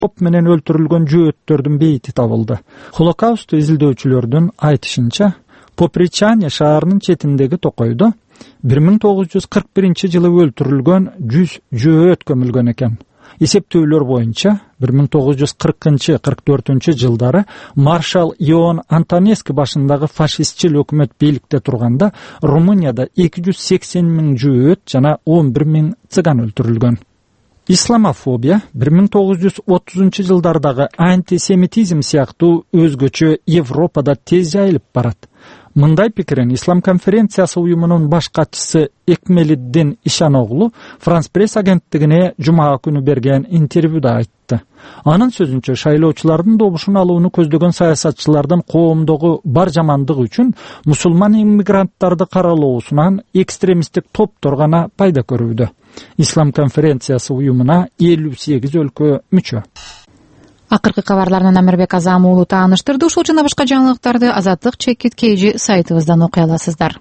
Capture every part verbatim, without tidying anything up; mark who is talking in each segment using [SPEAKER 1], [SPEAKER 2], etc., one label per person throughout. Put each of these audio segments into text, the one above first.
[SPEAKER 1] топ менен өлтүрүлгөн жөөттөрдүн бейити табылды. Холокаусту изилдөөчүлөрдүн айтышынча, Попричане шаарынын четиндеги токойдо бир миң тогуз жүз кырк биринчи жылы өлтүрүлгөн жүз жөөт көмүлгөн экен. Эсептөөлөр боюнча бир миң тогуз жүз кыркынчы кырк төртүнчү жылдары маршал Иоанн Антонеску башындагы фашистчил өкмөт бийликте турганда Румынияда эки жүз сексен миң жөөт жана он бир миң цыган өлтүрүлгөн. Исламофобия бир миң тогуз жүз отузунчу жылдардагы антисемитизм сыяктуу өзгөчө Европада тез жайылып барат. Мындай пикирин Ислам конференциясы уюмунун баш катчысы Экмелиддин Ишаноглу Франс пресс агенттигине жума күнү берген интервьюда айтты. Анын сөзүнчө, шайлоочулардын добушун алууну көздөгөн саясатчылардын коомдогу бар жамандык үчүн мусулман иммигранттарды каралоосунан экстремисттик топтор гана пайда көрүүдө. Ислам конференциясы уюмуна элүү сегиз өлкө мүчө.
[SPEAKER 2] Акыркы кабарларынан Амирбек Азам уулу тааныштырды. Ушул жана башка жаңылыктарды Азаттык чекит кейжи сайтыбыздан окуй аласыздар.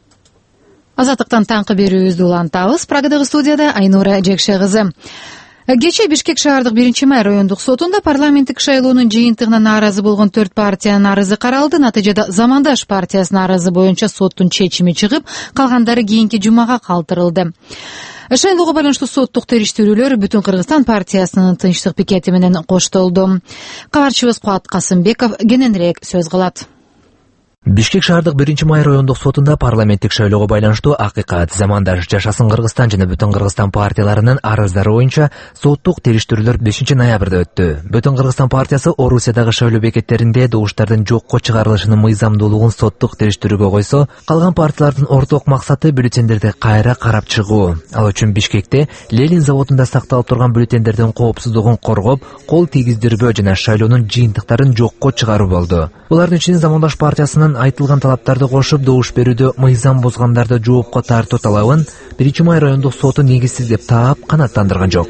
[SPEAKER 2] Азаттыктан таңкы берүүбүздү улантабыз. Прагадагы студияда Айнура Жекше кызы. Кечээ Бишкек шаардык биринчи май райондук сотунда парламенттик шайлоонун жыйынтыгына нааразы болгон төрт партиянын арызы каралды. Натыйжада Замандаш партиясынын арызы боюнча соттун чечими чыгып, калгандары кийинки жумага калтырылды. Шайлоого байланыштуу соттук териштирүүлөр Бүтүн Кыргызстан партиясынын тынчтык пикети менен коштолду. Кабарчыбыз Куат Касымбеков кененирээк сөз кылат.
[SPEAKER 3] Бишкек шаардык биринчи май райондук сотунда парламенттик шайлоого байланыштуу Акыйкат, Замандаш, Жашасын Кыргызстан жана Бүтүн Кыргызстан партияларынын арыздары боюнча соттук териштирүүлөр бешинчи ноябрда өттү. Бүтүн Кыргызстан партиясы Орусиядагы шайлоо бекеттеринде добуштардын жокко чыгарылышынын мыйзамдуулугун соттук териштирүүгө койсо, калган партиялардын орток максаты бюллетендерди кайра карап чыгуу. Ал үчүн Бишкекте Ленин заводунда сакталып турган бюллетендердин коопсуздугун коргоп, кол тийгиздирбөө жана шайлоонун жыйынтыктарын жокко чыгаруу болду. Булардын ичинде Замандаш партиясынын айтылган талаптарды кошуп добуш берүүдө мыйзам бузгандарды жоопко тартуу талабын биринчи май райондук соту негизсиз деп таап канааттандырган жок.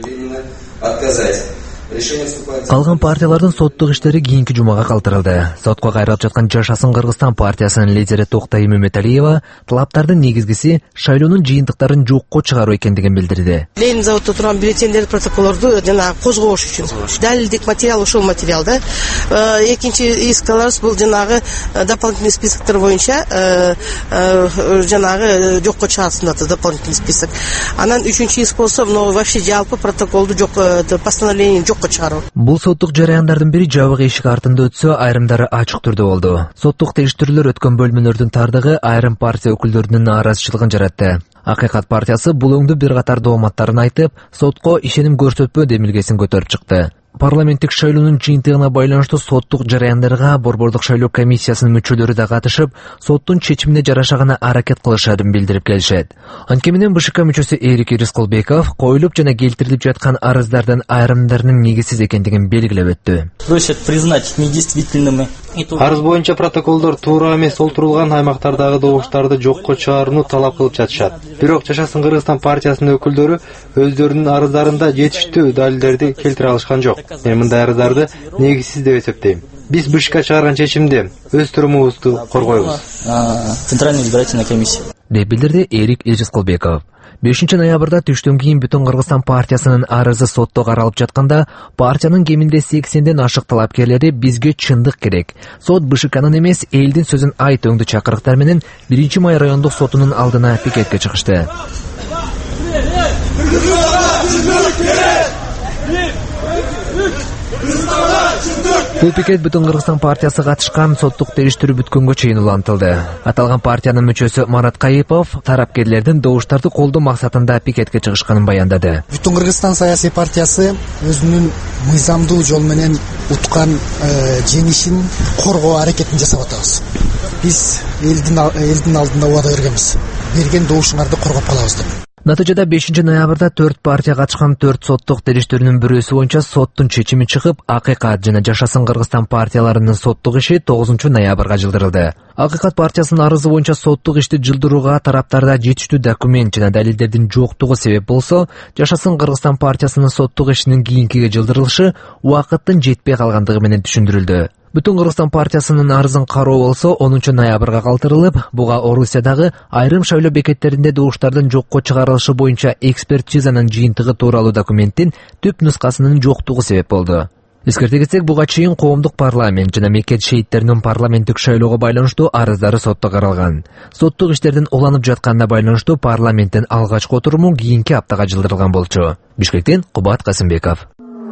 [SPEAKER 3] Калган партиялардын соттук иштери кийинки жумага калтырылды. Сотко кайрылып жаткан Жашасын Кыргызстан партиясынын лидери Токтай Мөмөталиева талаптардын негизгиси шайлоонун жыйынтыктарын жокко чыгаруу экендигин билдирди.
[SPEAKER 4] Ленин заводдо турган бюллетендерди, протоколдорду жана козгош үчүн далилдик материал ушул материал да. Экинчи искаларыбыз бул жанагы дополнительный списоктор боюнча жанагы жокко чыгарсын атты дополнительный список. Анан үчүнчү иск болсо мына вообще жалпы протоколду жок, постановление жок.
[SPEAKER 3] Бул соттук жарыяндардын бири жабык эшик артында өтсө, айрымдары ачык түрдө болду. Соттук териштирүүлөр өткөн бөлмөлөрдүн тардыгы айрым партия өкүлдөрүнүн нааразычылыгын жаратты. Акыйкат партиясы бул өңдү бир катар дооматтарын айтып, сотко ишеним көрсөтпөө демилгесин көтөрүп чыкты. Парламенттик шайлоонун жыйынтыгына байланыштуу соттук жарыяндарга борбордук шайлоо комиссиясынын мүчөлөрү да катышып, соттун чечимине жараша гана аракет кылышарын билдирип келишет. Анткени менен БШК мүчөсү Эрик Рыскулбеков коюлуп жана келтирилип жаткан арыздардын айрымдарынын негизсиз экендигин белгилеп өттү.
[SPEAKER 5] Просят признать недействительными.
[SPEAKER 6] Арыз боюнча протоколдор туура эмес олтурулган аймактардагы добуштарды жокко чыгарууну талап кылып жатышат. Бирок Жашасын Кыргызстан партиясынын өкүлдөрү өздөрүнүн арыздарында жетиштүү далилдерди келтире алышкан жок. Мен мындай арыздарды негизсиз деп эсептейм. Биз БШК чыгарган чечимди өз турумубузду коргойбуз.
[SPEAKER 5] Центральная избирательная комиссия.
[SPEAKER 3] Деп билдирди Эрик Рыскулбеков. бешинчи ноябрда түштөн кийин Бүтүн Кыргызстан партиясынын арызы сотто каралып жатканда, партиянын кеминде сексенден ашык талапкерлери бизге чындык керек. Сот БШКнын эмес, элдин сөзүн айт өңдү чакырыктар менен биринчи май райондук сотунун алдына пикетке чыгышты. Бул пикет Бүтүн Кыргызстан партиясы катышкан соттук териштирүү бүткөнгө чейин улантылды. Аталган партиянын мүчөсү Марат Кайыпов тарапкерлердин добуштарды колдоо максатында пикетке чыгышканын баяндады.
[SPEAKER 7] Бүтүн Кыргызстан саясий партиясы өзүнүн мыйзамдуу жол менен уткан жеңишин коргоо аракетин жасап атабыз. Биз элдин элдин алдында убада бергенбиз. Берген добушуңарды коргоп калабыз деп.
[SPEAKER 3] Натыйжада бешинчи ноябрда төрт партия катышкан төрт соттук териштирүүнүн бирөөсү боюнча соттун чечими чыгып, Акыйкат жана Жашасын Кыргызстан партияларынын соттук иши тогузунчу ноябрга жылдырылды. Акыйкат партиясынын арызы боюнча соттук ишти жылдырууга тараптарда жетиштүү документ жана далилдердин жоктугу себеп болсо, Жашасын Кыргызстан партиясынын соттук ишинин кийинкиге жылдырылышы убакыттын жетпей калгандыгы менен түшүндүрүлдү. Бүтүн Кыргызстан партиясынын арызын кароо болсо онунчу ноябрга калтырылып, буга Орусиядагы айрым шайлоо бекеттеринде добуштардын жокко чыгарылышы боюнча экспертизанын жыйынтыгы тууралуу документтин түп нускасынын жоктугу себеп болду. Эскерте кетсек, буга чейин коомдук парламент жана меккет шейттеринин парламенттик шайлоого байланыштуу арыздары сотто каралган. Соттук иштердин уланып жатканына байланыштуу парламенттин алгачкы отуруму кийинки аптага жылдырылган болчу. Бишкектен Кубат Касымбеков.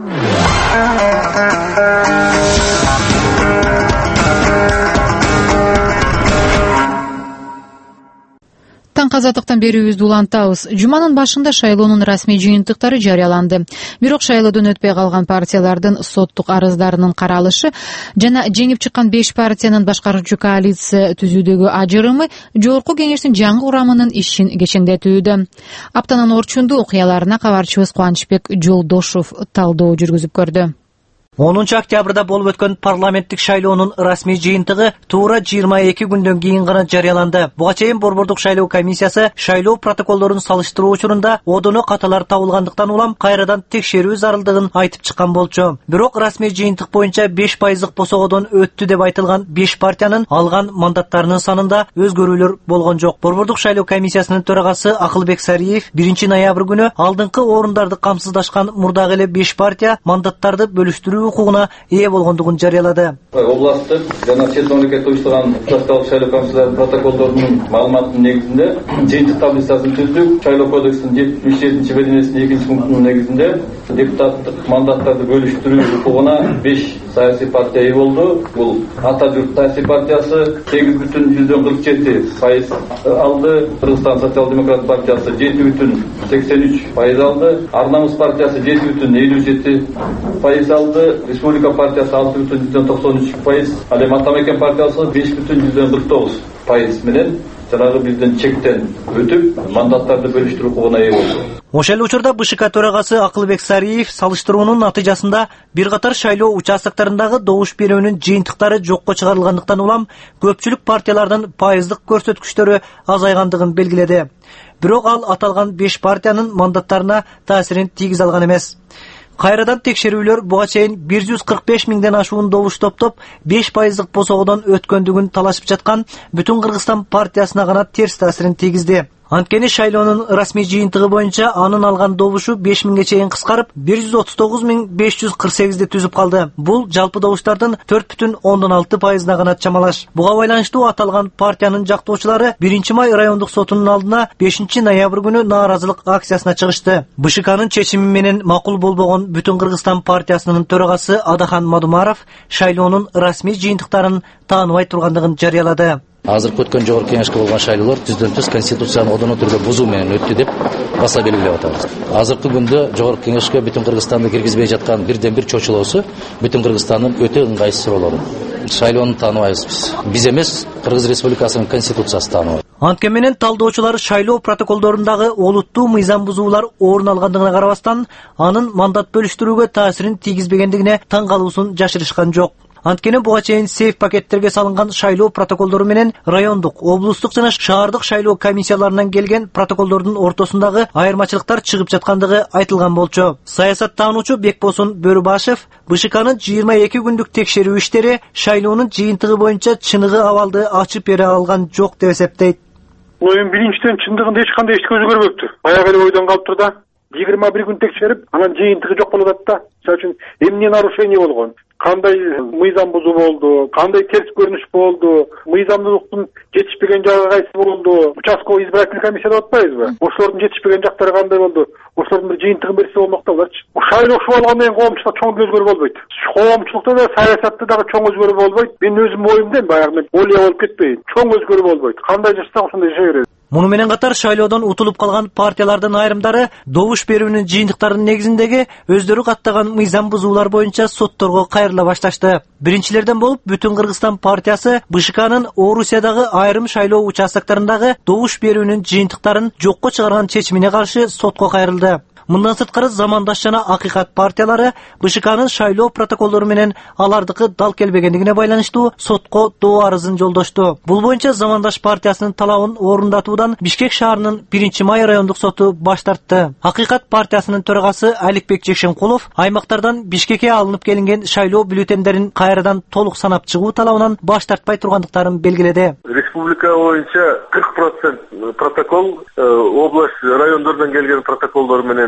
[SPEAKER 2] Таңкы азаттыктан берүүбүздү улантабыз. Жуманын башында шайлоонун расмий жыйынтыктары жарыяланды. Бирок шайлоодон өтпөй калган партиялардын соттук арыздарынын каралышы жана жеңип чыккан беш партиянын башкаруучу коалиция түзүүдөгү ажырымы жогорку кеңештин жаңы курамынын ишин кечендетүүдө. Аптанын орчундуу окуяларына кабарчыбыз Кубанычбек Жолдошов талдоо жүргүзүп көрдү.
[SPEAKER 8] онунчу октябрда болуп өткөн парламенттик шайлоонун расмий жыйынтыгы туура жыйырма эки күндөн кийин гана жарыяланды. Буга чейин Борбордук шайлоо комиссиясы шайлоо протоколдорун салыштыруу учурунда одоно каталар табылгандыктан улам кайрадан текшерүү зарылдыгын айтып чыккан болчу. Бирок расмий жыйынтык боюнча беш пайыздык босогодон өттү деп айтылган беш партиянын алган мандаттарынын санында өзгөрүүлөр болгон жок. Борбордук шайлоо комиссиясынын төрагасы Акылбек Сариев биринчи ноябрь күнү алдыңкы орундарды камсыздашкан мурдагы эле беш партия мандаттарды бөлүштүрүү укугуна ээ болгондугун жарыялады.
[SPEAKER 9] Областтык жана чет мамлекетте уюштурган учаскалык шайлоо комиссияларынын протоколдорунун маалыматынын негизинде жыйынтык таблицасын түздүк. Шайлоо кодексинин жетимиш жетинчи беденесинин экинчи пунктунун негизинде депутаттык мандаттарды бөлүштүрүү укугуна беш саясий партия ээ болду. Бул Ата журт саясий партиясы сегиз бүтүн жүздөн кырк жети пайыз алды. Кыргызстан социал-демократ партиясы жети бүтүн сексен үч пайыз алды. Ар намыс партиясы жети бүтүн элүү жети пайыз алды. Республика партиясы алты бүтүн жүздөн токсон үч пайыз, ал эми Атамекен партиясы беш бүтүн жүздөн кырк тогуз пайыз менен жанагы биздин чектен өтүп мандаттарды бөлүштүрүү укугуна ээ болду.
[SPEAKER 8] Ошол эле учурда БШК төрагасы Акылбек Сариев салыштыруунун натыйжасында бир катар шайлоо участоктарындагы добуш берүүнүн жыйынтыктары жокко чыгарылгандыктан улам көпчүлүк партиялардын пайыздык көрсөткүчтөрү азайгандыгын белгиледи. Бирок ал аталган беш партиянын мандаттарына таасирин тийгизе алган эмес. Кайрадан текшерүүлөр буга чейин бир жүз кырк беш миңден ашуун добуш топтоп беш пайыздык босогодон өткөндүгүн талашып жаткан Бүтүн Кыргызстан партиясына гана терс таасирин тийгизди. Анткени шайлоонун расмий жыйынтыгы боюнча анын алган добушу беш миңге чейин кыскарып бир жүз отуз тогуз миң беш жүз кырк сегизди түзүп калды. Бул жалпы добуштардын төрт бүтүн ондон алты пайызына гана чамалаш. Буга байланыштуу аталган партиянын жактоочулары биринчи май райондук сотунун алдына бешинчи ноябрь күнү нааразылык акциясына чыгышты. БШКнын чечими менен макул болбогон Бүтүн Кыргызстан партиясынын төрагасы Адахан Мадумаров шайлоонун расмий жыйынтыктарын тааныбай тургандыгын жарыялады.
[SPEAKER 10] Азыркы өткөн жогорку кеңешке болгон шайлоолор түздөн түз конституцияны одоно түрдө бузуу менен өттү деп баса белгилеп атабыз. Азыркы күндө жогорку кеңешке Бүтүн Кыргызстанды киргизбей жаткан бирден бир чочулоосу Бүтүн Кыргызстандын өтө ыңгайсыз суроолору. Шайлоону тааныбайбыз биз. Биз эмес, Кыргыз Республикасынын конституциясы тааныбайт.
[SPEAKER 8] Анткени менен талдоочулар шайлоо протоколдорундагы олуттуу мыйзам бузуулар орун алгандыгына карабастан, анын мандат бөлүштүрүүгө таасирин тийгизбегендигине таң калуусун жашырышкан жок. Анткени буга чейин сейф пакеттерге салынган шайлоо протоколдору менен райондук, облустук жана шаардык шайлоо комиссияларынан келген протоколдордун ортосундагы айырмачылыктар чыгып жаткандыгы айтылган болчу. Саясаттануучу Бекбосун Бөрүбашев БШКнын жыйырма эки күндүк текшерүү иштери шайлоонун жыйынтыгы боюнча чыныгы абалды ачып бере алган жок деп эсептейт.
[SPEAKER 11] Эми биринчиден чындыгында эч кандай эчке өзгөрбөптүр. Баягы эле ойдон калыптыр да. жыйырма бир күн текшерип, анан жыйынтыгы жок болуп атат да. Мисалы үчүн эмне нарушение болгон? Кандай мыйзам бузуу болду, кандай терс көрүнүш болду, мыйзамдуулуктун жетишпеген жагы кайсы болду, участковый избирательный комиссия деп атпайбызбы? Ошолордун жетишпеген жактары кандай болду? Ошолордун бир жыйынтыгын берсе болмок да буларчы. Шайлоо ушул болгондон кийин коомчулукта чоң өзгөрүү болбойт. Коомчулукта да, саясатта дагы чоң өзгөрүү болбойт. Мен өзүм оюмден баягы олия болуп кетпейин. Чоң өзгөрүү болбойт. Кандай жашасак ошондой жашай беребиз.
[SPEAKER 8] Муну менен катар шайлоодон утулуп калган партиялардын айрымдары добуш берүүнүн жыйынтыктарынын негизиндеги өздөрү каттаган мыйзам бузуулар боюнча сотторго кайрыла башташты. Биринчилерден болуп Бүтүн Кыргызстан партиясы БШКнын Орусиядагы айрым шайлоо участоктарындагы добуш берүүнүн жыйынтыктарын жокко чыгарган чечимине каршы сотко кайрылды. Мындан сырткары Замандаш жана Акыйкат партиялары БШКнын шайлоо протоколдору менен алардыкы дал келбегендигине байланыштуу сотко доо арызын жолдошту. Бул боюнча Замандаш партиясынын талабын орундатуудан Бишкек шаарынын биринчи май райондук соту баш тартты. Акыйкат партиясынын төрагасы Аликбек Жекшенкулов аймактардан Бишкекке алынып келинген шайлоо бюллетендерин кайрадан толук санап чыгуу талабынан баш тартпай тургандыктарын белгиледи.
[SPEAKER 9] Республика боюнча кырк процент протокол область райондордон келген протоколдор менен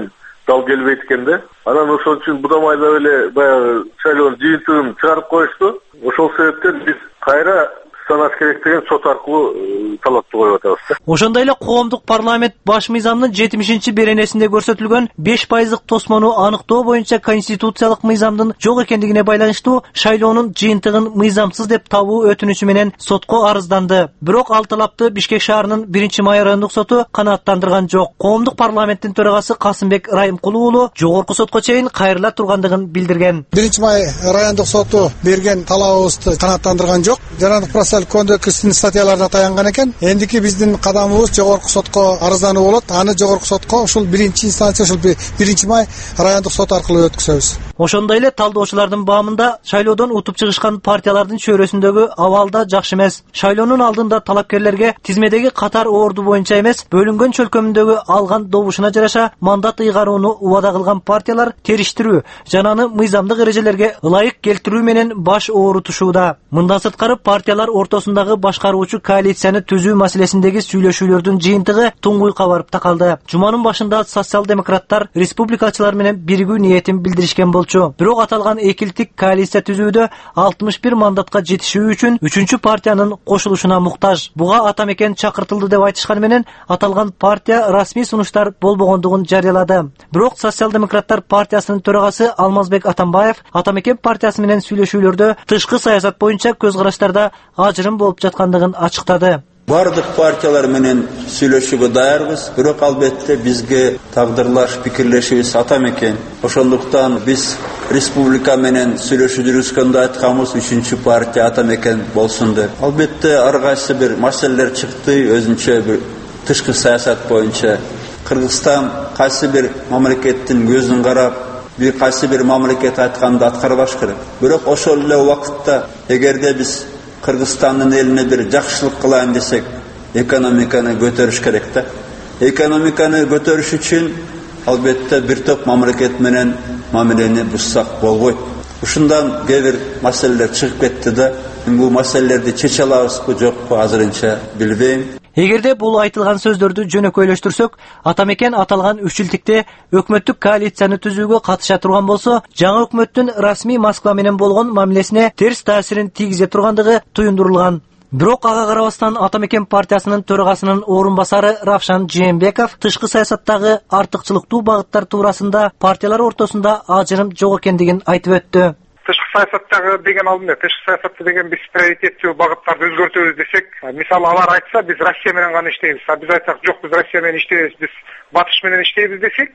[SPEAKER 12] дал келбейт экен да. Анан ошон үчүн будамай да эле баягы шайлоонун жыйынтыгын чыгарып коюшту. Ошол себептен биз кайра санаш керек деген сот аркылуу талапты коюп атабыз да.
[SPEAKER 8] Ошондой эле коомдук парламент баш мыйзамдын жетимишинчи беренесинде көрсөтүлгөн беш пайыздык тосмону аныктоо боюнча конституциялык мыйзамдын жок экендигине байланыштуу шайлоонун жыйынтыгын мыйзамсыз деп табуу өтүнүчү менен сотко арызданды. Бирок ал талапты Бишкек шаарынын биринчи май райондук соту канааттандырган жок. Коомдук парламенттин төрагасы Касымбек Райымкулуу уулу жогорку сотко чейин кайрыла тургандыгын билдирген.
[SPEAKER 7] биринчи май райондук соту берген талабыбызды канааттандырган жок. Жарандык кодекстин статьяларына таянган экен. Эндики биздин кадамыбыз жогорку сотко арыздануу болот. Аны жогорку сотко ушул биринчи инстанция, ушул биринчи май райондук сот аркылуу өткөзөбүз.
[SPEAKER 8] Ошондой эле талдоочулардын баамында шайлоодон утуп чыгышкан партиялардын чөйрөсүндөгү абал да жакшы эмес. Шайлоонун алдында талапкерлерге тизмедеги катар орду боюнча эмес, бөлүнгөн чөлкөмүндөгү алган добушуна жараша мандат ыйгарууну убада кылган партиялар териштирүү жана аны мыйзамдык эрежелерге ылайык келтирүү менен баш оорутушууда. Мындан сырткары партиялар ортосундагы башкаруучу коалицияны түзүү маселесиндеги сүйлөшүүлөрдүн жыйынтыгы туңгуйка барып такалды. Жуманын башында социал-демократтар республикачылар менен биригүү ниетин билдиришкен болчу. Бирок аталган экилтик коалиция түзүүдө алтымыш бир мандатка жетишүү үчүн үчүнчү партиянын кошулушуна муктаж. Буга атамекен чакыртылды деп айтышкан менен аталган партия расмий сунуштар болбогондугун жарыялады. Бирок социал-демократтар партиясынын төрагасы Алмазбек Атамбаев атамекен партиясы менен сүйлөшүүлөрдө тышкы саясат боюнча көз караштарда ажырым болуп жаткандыгын ачыктады.
[SPEAKER 13] Бардык партиялар менен сүйлөшүүгө даярбыз, бирок албетте бизге тагдырлаш пикирлешибиз атам экен. Ошондуктан биз республика менен сүйлөшүү жүргүзгөндө айтканбыз үчүнчү партия атам экен болсун деп. Албетте ар кайсы бир маселелер чыкты, өзүнчө бир тышкы саясат боюнча. Кыргызстан кайсы бир мамлекеттин көзүн карап, бир кайсы бир мамлекет айтканды аткарбаш керек. Бирок ошол эле убакытта эгерде биз Кыргызстандын элине бир жакшылык кылайын десек, экономиканы көтөрүш керек да. Экономиканы көтөрүш үчүн албетте бир топ мамлекет менен мамилени буссак болбойт. Ушундан кээ бир маселелер чыгып кетти да, бул маселелерди чече алабызбы жокпу азырынча билбейм.
[SPEAKER 8] Эгерде бул айтылган сөздөрдү жөнөкөйлөштүрсөк, атамекен аталган үч жылдыкте өкмөттүк коалицияны түзүүгө катыша турган болсо, жаңы өкмөттүн расмий Москва менен болгон мамилесине терс таасирин тийгизе тургандыгы туюндурулган. Бирок ага карабастан атамекен партиясынын төрагасынын орун басары Равшан Жээнбеков тышкы саясаттагы артыкчылыктуу багыттар туурасында партиялар ортосунда ажырым жок экендигин айтып өттү.
[SPEAKER 11] Тышкы саясаттагы деген алдында тышкы саясатты деген биз приоритеттүү багыттарды өзгөртөбүз десек, мисалы алар айтса биз Россия менен гана иштейбиз, а биз айтсак жок биз Россия менен иштейбиз, биз Батыш менен иштейбиз десек,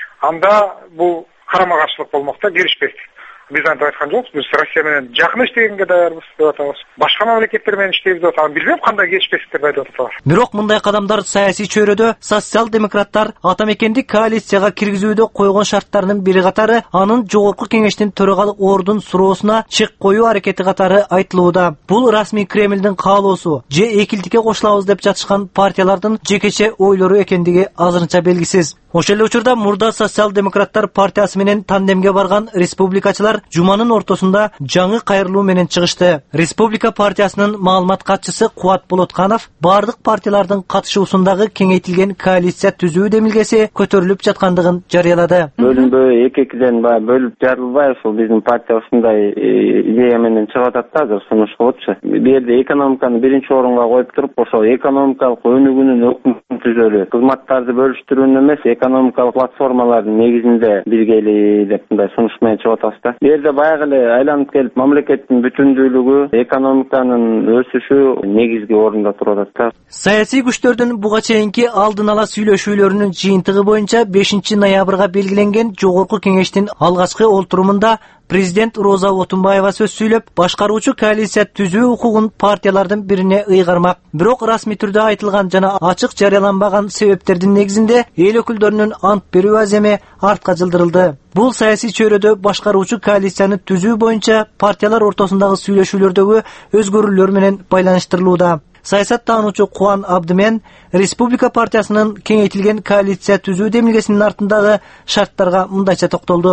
[SPEAKER 11] анда бул карама каршылык болмок да, келишпейт. Биз антип айткан жокпуз, биз Россия менен жакын иштегенге даярбыз деп атабыз. Башка мамлекеттер менен иштейбиз деп атабыз. Билбейм кандай келишпестиктер айтып атабыз.
[SPEAKER 8] Бирок мындай кадамдар саясий чөйрөдө социал-демократтар атамекендик коалицияга киргизүүдө койгон шарттарынын бири катары анын жогорку кеңештин төрагалык ордун суроосуна чек коюу аракети катары айтылууда. Бул расмий Кремлдин каалоосу же экилтикке кошулабыз деп жатышкан партиялардын жекече ойлору экендиги азырынча белгисиз. Ошол эле учурда мурда социал-демократтар партиясы менен тандемге барган республикачылар жуманын ортосунда жаңы кайрылуу менен чыгышты. Республика партиясынын маалымат катчысы Кубат Болотканов бардык партиялардын катышуусундагы кеңейтилген коалиция түзүү демилгеси көтөрүлүп жаткандыгын жарыялады.
[SPEAKER 14] Бөлүнбөй эки-экиден бөлүп жарылбай ушул биздин партия ушундай идея менен чыгып атат да, азыр сунуш болупчу. Бу жерде экономиканы биринчи орунга коюп туруп, ошол экономикалык өнүгүүнүн өкмөтүн түзөлү, кызматтарды бөлүштүрүүнү эмес, экономикалык платформалардын негизинде биргели деп мындай сунуш менен чыгып атабыз да. Бу жерде баягы эле айланып келип мамлекеттин бүтүндүүлүгү, экономиканын өсүшү негизги орунда туруп атат да.
[SPEAKER 8] Саясий күчтөрдүн буга чейинки алдын ала сүйлөшүүлөрүнүн жыйынтыгы боюнча бешинчи ноябрга белгиленген жогорку кеңештин алгачкы олтурумунда Президент Роза Отунбаева сөз сүйлөп, башкаруучу коалиция түзүү укугун партиялардын бирине ыйгармак. Бирок расмий түрдө айтылган жана ачык жарыяланбаган себептердин негизинде эл өкүлдөрүнүн ант берүү аземи артка жылдырылды. Бул саясий чөйрөдө башкаруучу коалицияны түзүү боюнча партиялар ортосундагы сүйлөшүүлөрдөгү өзгөрүүлөр менен байланыштырылууда. Саясат таануучу Кубан Абдымен Республика партиясынын кеңейтилген коалиция түзүү демилгесинин артындагы шарттарга мындайча токтолду.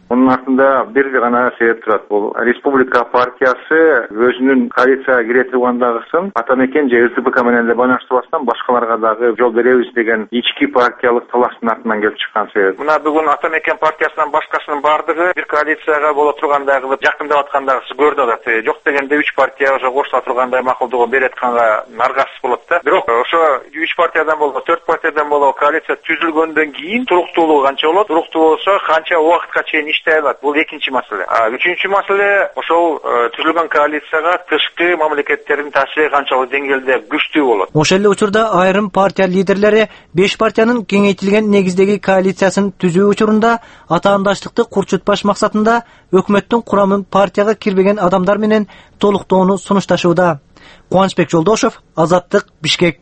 [SPEAKER 11] Мунун артында бир гана себеп турат. Бул Республика партиясы өзүнүн коалицияга кире тургандагысын Атамекен же СДПК менен эле байланыштырбастан башкаларга дагы жол беребиз деген ички партиялык талаштын артынан келип чыккан себеп. Мына бүгүн Атамекен партиясынан башкасынын бардыгы бир коалицияга боло тургандай кылып жакындап аткандагысы көрүнүп атат. Жок дегенде үч партия ошо кошула тургандай макулдугу берип атканга наргасыз болот да. Бирок ошо үч партиядан болобу, төрт партиядан болобу коалиция түзүлгөндөн кийин туруктуулугу канча болот? Туруктуу болсо канча убакытка чейин иштей алат? Бул экинчи маселе. А үчүнчү маселе ошол түзүлгөн коалицияга тышкы мамлекеттердин таасири канчалык деңгээлде күчтүү болот?
[SPEAKER 8] Ошол эле учурда айрым партия лидерлери беш партиянын кеңейтилген негиздеги коалициясын түзүү учурунда атаандаштыкты курчутпаш максатында өкмөттүн курамын партияга кирбеген адамдар менен толуктоону сунушташууда. Кубанычбек Жолдошов, Азаттык, Бишкек.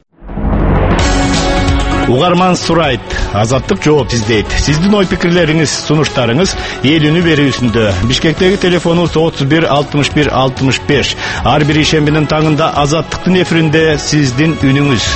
[SPEAKER 15] Угарман сурайт, Азаттык жооп издейт. Сиздин ой пикирлериңиз, сунуштарыңыз эл үнү берүүсүндө. Бишкектеги телефонубуз отуз бир алтымыш бир алтымыш беш. Ар бир ишембинин таңында Азаттыктын эфиринде сиздин үнүңүз.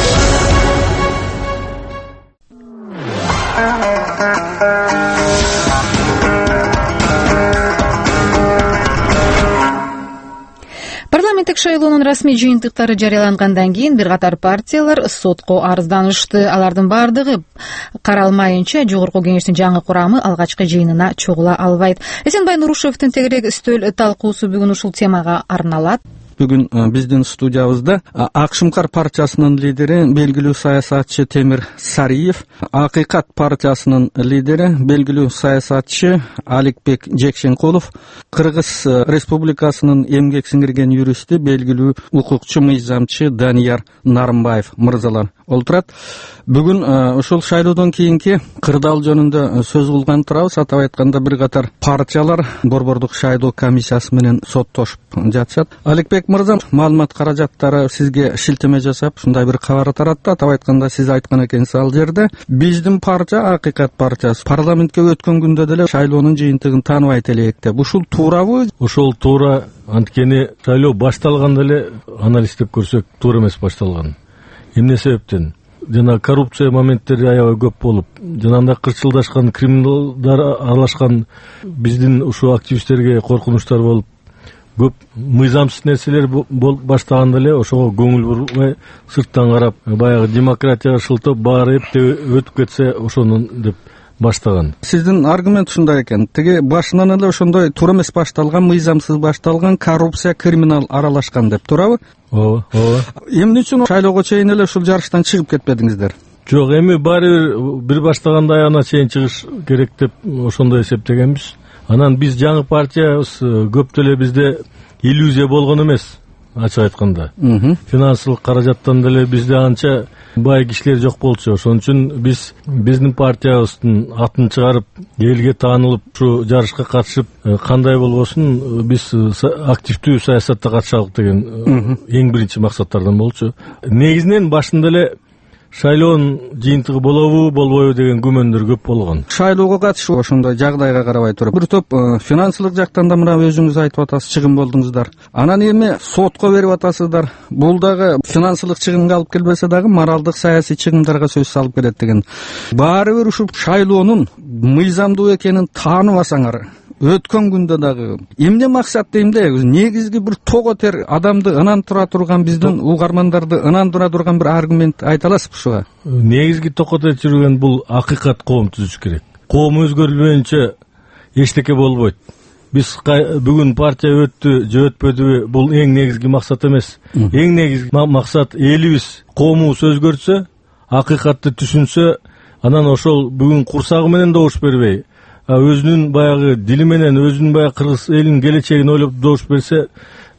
[SPEAKER 2] Парламенттик шайлоонун расмий жыйынтыктары жарыялангандан кийин бир катар партиялар сотко арызданышты. Алардын бардыгы каралмайынча жогорку кеңештин жаңы курамы алгачкы жыйынына чогула албайт. Эсенбай Нурушевдин тегерек үстөл талкуусу бүгүн ушул темага арналат.
[SPEAKER 1] Бүгүн биздин студиябызда Акшымкар партиясынын лидери, белгилүү саясатчы Темир Сариев, Акыйкат партиясынын лидери, белгилүү саясатчы Аликбек Жекшенкулов, Кыргыз Республикасынын эмгек сиңирген юристи, белгилүү укукчу мыйзамчы Данияр Нарымбаев мырзалар олтурат. Бүгүн ушул шайлоодон кийинки кырдаал жөнүндө сөз кылган турабыз. Атап айтканда бир катар партиялар борбордук шайлоо комиссиясы менен соттошуп жатышат. Аликбек мырза, маалымат каражаттары сизге шилтеме жасап, ушундай бир кабар таратты. Атап айтканда сиз айткан экенсиз ал жерде биздин партия, Акыйкат партиясы парламентке өткөн күндө деле шайлоонун жыйынтыгын тааныбайт элек деп. Ушул туурабы?
[SPEAKER 16] Ошол туура. Анткени шайлоо башталганда эле анализдеп көрсөк, туура эмес башталган. Эмне себептен? Жана коррупция моменттери аябай көп болуп, жанагындай кырчылдашкан криминалдар аралашкан биздин ушул активисттерге коркунучтар болуп, көп мыйзамсыз нерселер болуп баштаганда эле ошого көңүл бурбай сырттан карап, баягы демократияга шылтоп баары эптеп өтүп кетсе ошонун деп баштаган.
[SPEAKER 1] Сиздин аргумент ушундай экен. Тиги башынан эле ошондой туура эмес башталган, мыйзамсыз башталган, коррупция, криминал аралашкан деп, туурабы?
[SPEAKER 16] Ооба, ооба.
[SPEAKER 1] Эмне үчүн шайлоого чейин эле ушул жарыштан чыгып кетпедиңиздер?
[SPEAKER 16] Жок, эми баары бир бир баштаганда аягына чейин чыгыш керек деп ошондой эсептегенбиз. Анан биз жаңы партиябыз, көп деле бизде иллюзия болгон эмес, ачык айтканда. Финансылык каражаттан деле бизде анча бай кишилер жок болчу. Ошон үчүн биз биздин партиябыздын атын чыгарып, элге таанылып, ушу жарышка катышып, кандай болбосун биз активдүү саясатта катышалык деген эң биринчи максаттардан болчу. Негизинен башында эле шайлоонун жыйынтыгы болобу, болбойбу деген күмөндөр көп болгон.
[SPEAKER 1] Шайлоого катышуу ошондой жагдайга карабай туруп, бир топ финансылык жактан да мына өзүңүз айтып атасыз, чыгым болдуңуздар. Анан эми сотко берип атасыздар. Бул дагы финансылык чыгымга алып келбесе дагы моралдык, саясий чыгымдарга сөзсүз алып келет деген. Баары бир ушул шайлоонун мыйзамдуу экенин тааныбасаңар, өткөн күндө дагы эмне максатта, эмне негизги бир того тер адамды ынандыра турган, биздин угармандарды ынандыра турган бир аргумент айта аласызбы ушуга?
[SPEAKER 16] Негизги тoko тер жүргөн бул акыйкат коом түзүш керек. Коом өзгөрүлбөйүнчө эчтеке болбойт. Биз бүгүн партия өттү же өтпөдүбү, бул эң негизги максат эмес. Эң негизги максат элибиз, коомубуз өзгөрсө, акыйкатты түшүнсө, анан ошол бүгүн курсагы менен добуш бербей, өзүнүн баягы дили менен, өзүнүн баягы кыргыз элинин келечегин ойлоп добуш берсе,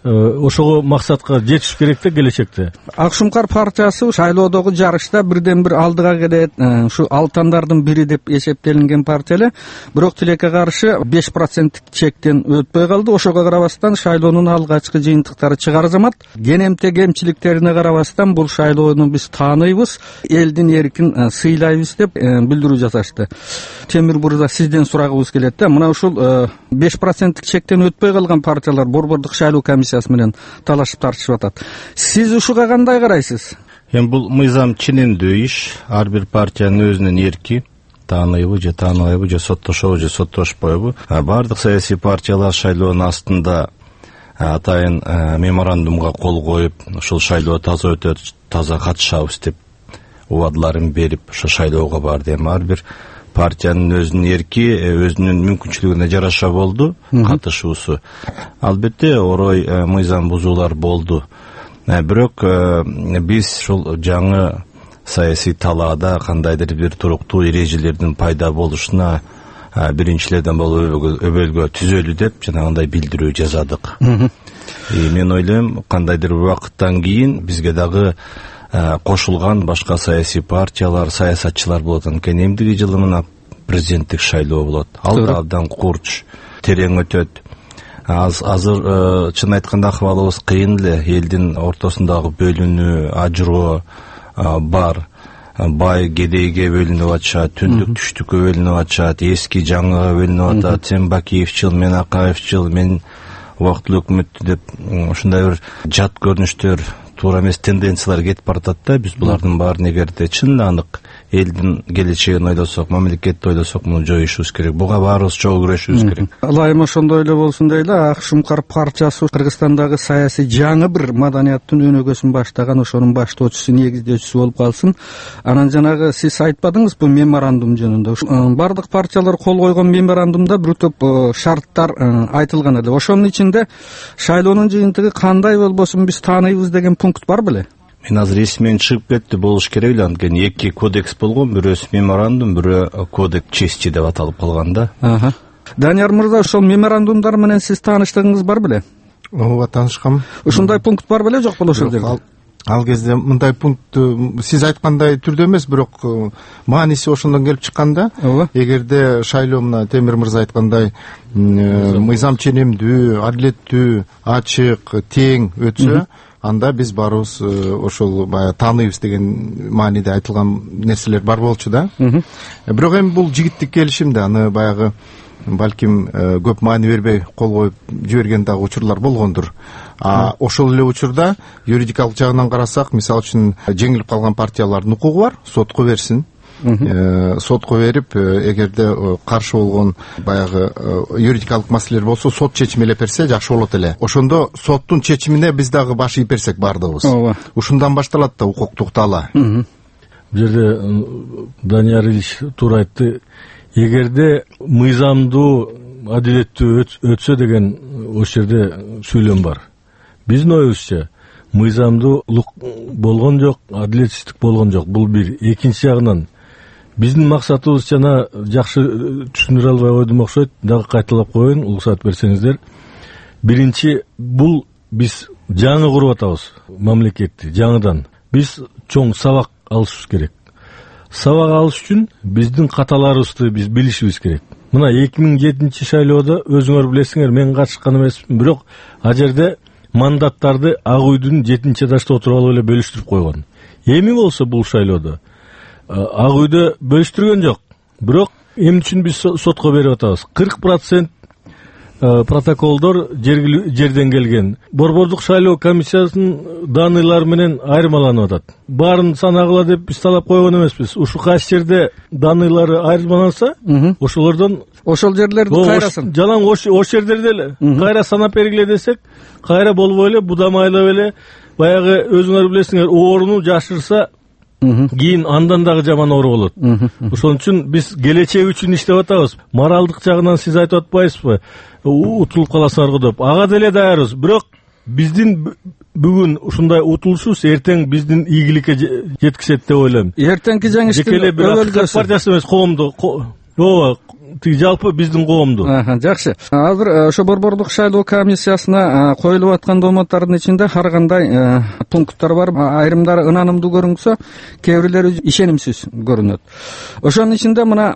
[SPEAKER 16] ошого максатка жетиш керек да келечекте.
[SPEAKER 1] Акшымкар партиясы шайлоодогу жарышта бирден бир алдыга келет, ушу алтандардын бири деп эсептелинген партия эле, бирок тилекке каршы беш проценттик чектен өтпөй калды. Ошого карабастан шайлоонун алгачкы жыйынтыктары чыгар замат, кенемте кемчиликтерине карабастан бул шайлоону биз тааныйбыз, элдин эркин сыйлайбыз деп билдирүү жасашты. Темир мырза, сизден сурагыбыз келет да, мына ушул беш проценттик чектен өтпөй калган партиялар борбордук шайлоо комиссиясы менен талашып тартышып атат. Сиз ушуга кандай карайсыз?
[SPEAKER 15] Эми бул мыйзам ченемдүү иш, ар бир партиянын өзүнүн эрки.
[SPEAKER 17] тааныйбы же тааныбайбы же соттошобу же соттошпойбу. Бардык саясий партиялар шайлоонун астында атайын меморандумга кол коюп, ушул шайлоо таза өтөт, таза катышабыз деп убадаларын берип ошо шайлоого барды. Эми ар бир партиянын өзүнүн эрки, өзүнүн мүмкүнчүлүгүнө жараша болду катышуусу. Албетте орой мыйзам бузуулар болду. Бирок биз ушул жаңы саясий талаада кандайдыр бир туруктуу эрежелердин пайда болушуна биринчилерден болуп өбөлгө түзөлү деп жанагындай билдирүү жазадык. Мен ойлойм, кандайдыр бир убакыттан кийин бизге дагы кошулган башка саясий партиялар, саясатчылар болот экен. Эмдиги жылы мына президенттик шайлоо болот. Ал да абдан курч, терең өтөт. Азыр чын айтканда акыбалыбыз кыйын эле. Элдин ортосундагы бөлүнүү, ажыроо бар. Бай кедейге бөлүнүп атышат, түндүк түштүккө бөлүнүп атышат, эски жаңыга бөлүнүп атат. Сен Бакиевчил, мен Акаевчил, мен убактылуу өкмөттү деп ушундай бир жат көрүнүштөр, туура эмес тенденциялар кетип баратат да. Биз булардын баарын эгерде чын анык элдин келечегин ойлосок, мамлекетти ойлосок, муну жоюшубуз керек. Буга баарыбыз чогуу күрөшүбүз керек.
[SPEAKER 18] Ылайым ошондой эле болсун дейли. Ак Шумкар партиясы Кыргызстандагы саясий жаңы бир маданияттын өнөгөсүн баштаган, ошонун баштоочусу, негиздөөчүсү болуп калсын. Анан жанагы сиз айтпадыңызбы меморандум жөнүндө? Бардык партиялар кол койгон меморандумда бир топ шарттар айтылган эле. Ошонун ичинде шайлоонун жыйынтыгы кандай болбосун биз тааныйбыз деген пункт бар беле?
[SPEAKER 17] Мен азыр эсимден чыгып кетти, болуш керек эле. Анткени эки кодекс болгон, бирөөсү меморандум, бирөө кодекс чести деп аталып калган да.
[SPEAKER 18] Данияр мырза, ошол меморандумдар менен сиз тааныштыгыңыз бар беле?
[SPEAKER 19] Ооба, таанышкам.
[SPEAKER 18] Ушундай пункт бар беле, жок беле ошол жерде?
[SPEAKER 19] Ал кезде мындай пункт сиз айткандай түрдө эмес, бирок мааниси ошондон келип чыкканда, эгерде шайлоо мына Темир мырза айткандай мыйзам ченемдүү, адилеттүү, ачык, тең өтсө, анда биз баарыбыз ошол баягы тааныйбыз деген мааниде айтылган нерселер бар болчу да. Бирок эми бул жигиттик келишим да, аны баягы балким көп маани бербей кол коюп жиберген дагы учурлар болгондур. А ошол эле учурда юридикалык жагынан карасак, мисалы үчүн жеңилип калган партиялардын укугу бар, сотко берсин. Сотко берип, эгерде каршы болгон баягы юридикалык маселелер болсо, сот чечим элеп берсе жакшы болот эле. Ошондо соттун чечимине биз дагы баш ийип берсек бардыгыбыз. Ушундан башталат да укуктук тала.
[SPEAKER 16] Бул жерде Данияр Ильич туура айтты. Эгерде мыйзамдуу, адилеттүү өтсө деген ошол жерде сүйлөм бар. Биздин оюбузча мыйзамдуулук болгон жок, адилетсиздик болгон жок. Бул бир. Экинчи жагынан биздин максатыбыз жана жакшы түшүндүрө албай койдум окшойт, дагы кайталап коеюн, уруксат берсеңиздер. Биринчи, бул биз жаңы куруп атабыз мамлекетти, жаңыдан. Биз чоң сабак алышыбыз керек. Сабак алыш үчүн биздин каталарыбызды биз билишибиз керек. Мына эки миң жетинчи шайлоодо өзүңөр билесиңер, мен катышкан эмесмин, бирок а жерде мандаттарды Ак үйдүн жетинчи этажда отуруп алып эле бөлүштүрүп койгон. Эми болсо бул шайлоодо Ак үйдө бөлүштүргөн жок. Бирок эмне үчүн биз сотко берип атабыз? кырк процент протоколдор жерден келген. Борбордук шайлоо комиссиясынын даныйлары менен айырмаланып атат. Баарын санагыла деп биз талап койгон эмеспиз. Ушул кайсы жерде даныйлары айырмаланса, ошолордон
[SPEAKER 18] ошол жерлерди кайрасын.
[SPEAKER 16] Жалаң ошол жерлерде эле кайра санап бергиле десек, кайра болбой эле будамайлап эле баягы өзүңөр билесиңер, ооруну жашырса кийин андан дагы жаман оору болот. Ошон үчүн биз келечек үчүн иштеп атабыз. Моралдык жагынан сиз айтып атпайсызбы? Утулуп каласыңар го деп. Ага деле даярбыз. Бирок биздин бүгүн ушундай утулушубуз эртең биздин ийгиликке жеткизет деп ойлойм.
[SPEAKER 18] Эртеңки жеңиштин
[SPEAKER 16] өлкөсү партиясы эмес, коомду. Ооба, тиги жалпы биздин коомду.
[SPEAKER 18] Жакшы. Азыр ошо борбордук шайлоо комиссиясына коюлуп аткан домоттордун ичинде ар кандай пункттар бар. Айрымдары ынанымдуу көрүнсө, кээ бирлери ишенимсиз көрүнөт. Ошонун ичинде мына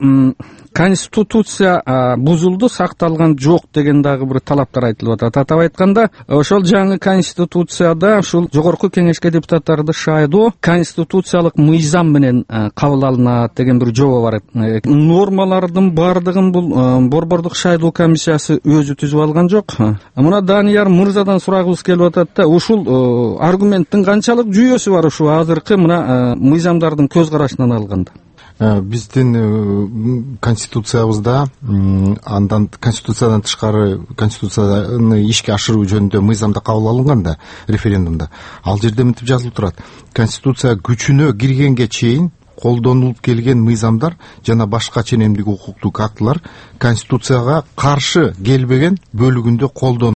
[SPEAKER 18] конституция бузулду, сакталган жок деген дагы бир талаптар айтылып атат. Атап айтканда, ошол жаңы конституцияда ушул жогорку кеңешке депутаттарды шайлоо конституциялык мыйзам менен кабыл алынат деген бир жобо бар. Нормалардын бардыгын бул борбордук шайлоо комиссиясы өзү түзүп алган жок. Мына Данияр мырзадан сурагыбыз келип атат да, ушул аргументтин канчалык жүйөсү бар ушул азыркы мына мыйзамдардын көз карашынан алганда?
[SPEAKER 19] биздин конституциябызда андан конституциядан тышкары конституцияны ишке ашыруу жөнүндө мыйзамда кабыл алынган да референдумда ал жерде мынтип жазылып турат: конституция күчүнө киргенге чейин колдонулуп келген мыйзамдар жана башка ченемдик укуктук актылар конституцияга каршы келбеген бөлүгүндө колдонулат.